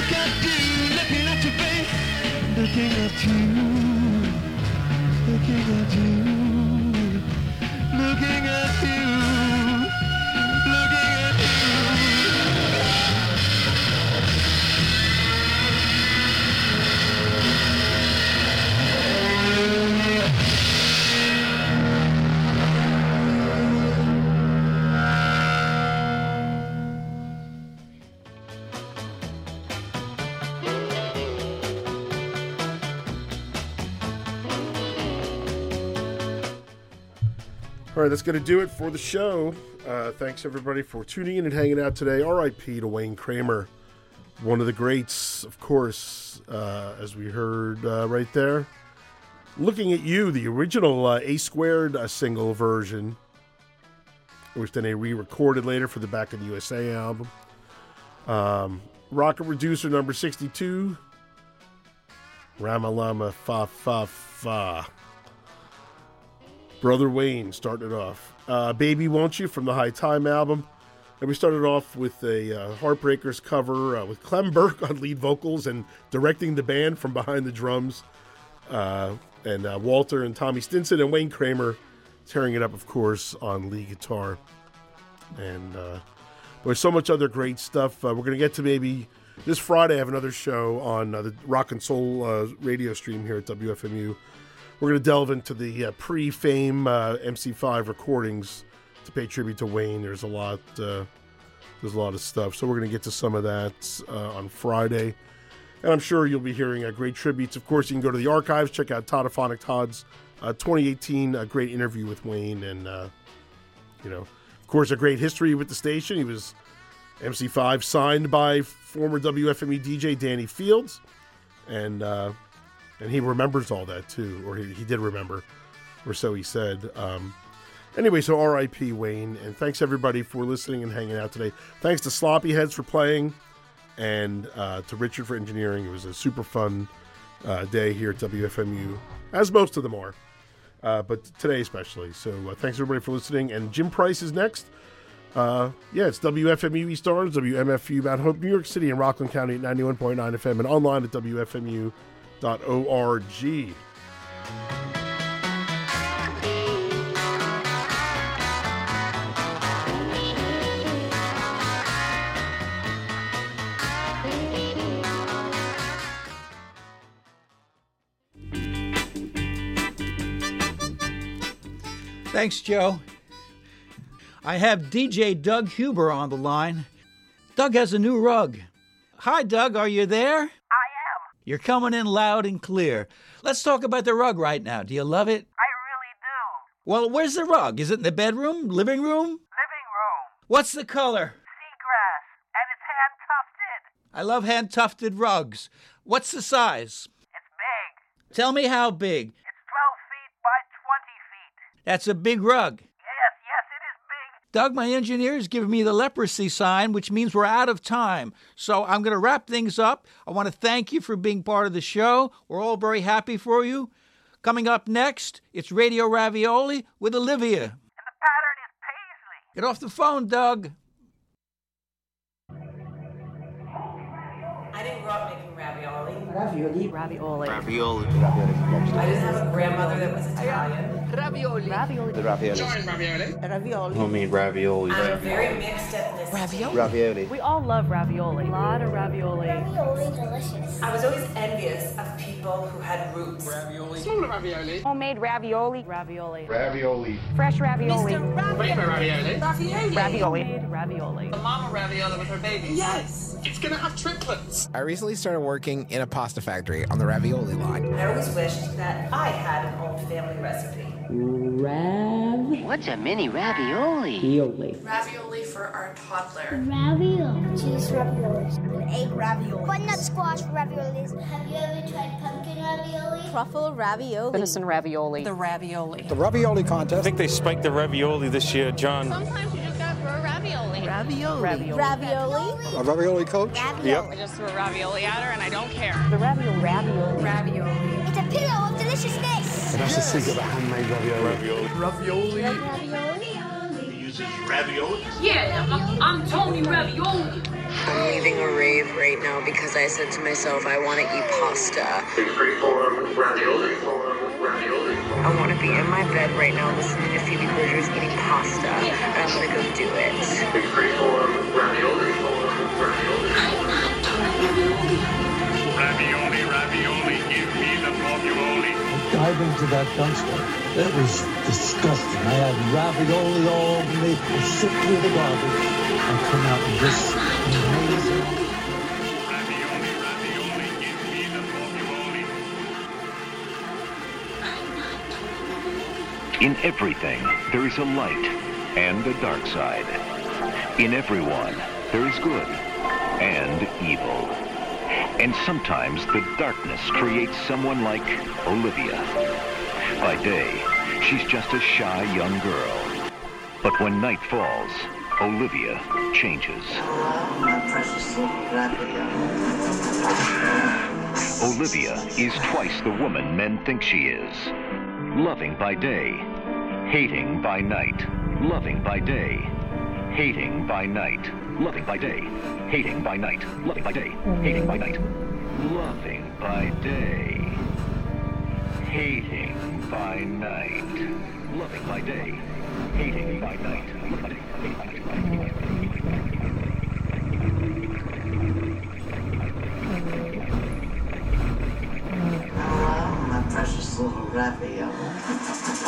Looking at you, looking at you, looking at you, looking at you. All right, that's going to do it for the show. Thanks, everybody, for tuning in and hanging out today. R.I.P. to Wayne Kramer, one of the greats, of course, as we heard right there. Looking at You, the original A Squared single version, which then they re-recorded later for the Back in the USA album. Rocket Reducer number 62, Ramalama Fa Fa Fa. Brother Wayne started off. Baby Won't You from the High Time album. And we started off with a Heartbreakers cover with Clem Burke on lead vocals and directing the band from behind the drums. And Walter and Tommy Stinson and Wayne Kramer tearing it up, of course, on lead guitar. And there's so much other great stuff. We're going to get to maybe this Friday. I have another show on the Rock and Soul radio stream here at WFMU. We're going to delve into the pre-fame MC5 recordings to pay tribute to Wayne. There's a lot of stuff. So we're going to get to some of that on Friday. And I'm sure you'll be hearing great tributes. Of course, you can go to the archives, check out Toddophonic Todd's 2018 great interview with Wayne. And, of course, a great history with the station. He was MC5 signed by former WFMU DJ Danny Fields. And he remembers all that, too. Or he did remember. Or so he said. Anyway, so R.I.P. Wayne. And thanks, everybody, for listening and hanging out today. Thanks to Sloppy Heads for playing. And to Richard for engineering. It was a super fun day here at WFMU. As most of them are. But today especially. So thanks, everybody, for listening. And Jim Price is next. It's WFMU East Orange, WMFU Mount Hope, New York City, and Rockland County at 91.9 FM. And online at WFMU.org. Thanks, Joe. I have DJ Doug Huber on the line. Doug has a new rug. Hi, Doug, are you there? You're coming in loud and clear. Let's talk about the rug right now. Do you love it? I really do. Well, where's the rug? Is it in the bedroom? Living room? Living room. What's the color? Seagrass. And it's hand-tufted. I love hand-tufted rugs. What's the size? It's big. Tell me how big. It's 12 feet by 20 feet. That's a big rug. Yes, it is big. Doug, my engineer, is giving me the leprosy sign, which means we're out of time. So I'm going to wrap things up. I want to thank you for being part of the show. We're all very happy for you. Coming up next, it's Radio Ravioli with Olivia. And the pattern is paisley. Get off the phone, Doug. I didn't grow up making ravioli. Ravioli. I didn't have a grandmother that was Italian. Ravioli. Giant ravioli. Homemade ravioli. I'm very mixed ethnicity. Ravioli. We all love ravioli. A lot of ravioli. Ravioli delicious. I was always envious of people who had roots. Ravioli. Smaller ravioli. Homemade ravioli. Ravioli. Ravioli. Fresh ravioli. Paper ravioli. Ravioli. Ravioli. The mama ravioli with her babies. Yes. It's going to have triplets. I recently started working in a pasta factory on the ravioli line. I always wished that I had an old family recipe. What's a mini ravioli? Ravioli for our toddler. Ravioli. Cheese raviolis. An egg ravioli. Butternut squash raviolis. Have you ever tried pumpkin ravioli? Truffle ravioli. Venison ravioli. The ravioli. The ravioli contest. I think they spiked the ravioli this year, John. Sometimes you just gotta throw ravioli. Ravioli. A ravioli coach? Ravioli. I just threw a ravioli at her and I don't care. The ravioli. Ravioli. Ravioli. It's a pillow of deliciousness. That's the secret of a handmade ravioli. Ravioli. Ravioli. He uses ravioli. Yeah, I'm Tony Ravioli. I'm leaving a rave right now because I said to myself, I want to eat pasta. Big freeform ravioli. Ravioli. I want to be in my bed right now listening to Phoebe Bridgers eating pasta, and I'm going to go do it. Big freeform ravioli. Ravioli. Ravioli, ravioli, give me the ravioli. Dive into that dumpster. It was disgusting. I had ravioli all over me. I sit through the garbage and come out with this amazing. Ravioli, ravioli, give me the ravioli. In everything, there is a light and a dark side. In everyone, there is good and evil. And sometimes the darkness creates someone like Olivia. By day, she's just a shy young girl. But when night falls, Olivia changes. My precious little Olivia is twice the woman men think she is. Loving by day, hating by night. Loving by day, hating by night. Loving by day, hating by night. Loving by day, hating by night. Loving by day, hating by night. Loving by day, hating by night. Loving by day, hating by night. my precious little ravioli.